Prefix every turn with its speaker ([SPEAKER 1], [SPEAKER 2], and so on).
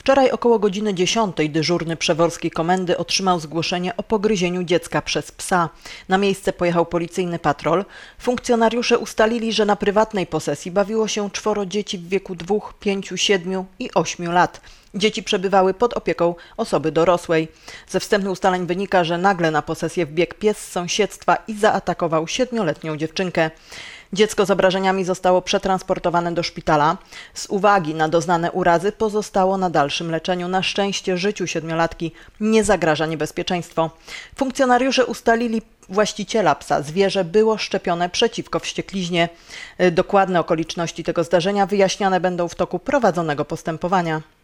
[SPEAKER 1] Wczoraj około godziny 10 dyżurny Przeworskiej Komendy otrzymał zgłoszenie o pogryzieniu dziecka przez psa. Na miejsce pojechał policyjny patrol. Funkcjonariusze ustalili, że na prywatnej posesji bawiło się 4 dzieci w wieku 2, 5, 7 i 8 lat. Dzieci przebywały pod opieką osoby dorosłej. Ze wstępnych ustaleń wynika, że nagle na posesję wbiegł pies z sąsiedztwa i zaatakował 7-letnią dziewczynkę. Dziecko z obrażeniami zostało przetransportowane do szpitala. Z uwagi na doznane urazy pozostało na dalszym leczeniu. Na szczęście życiu 7-latki nie zagraża niebezpieczeństwo. Funkcjonariusze ustalili właściciela psa. Zwierzę było szczepione przeciwko wściekliźnie. Dokładne okoliczności tego zdarzenia wyjaśniane będą w toku prowadzonego postępowania.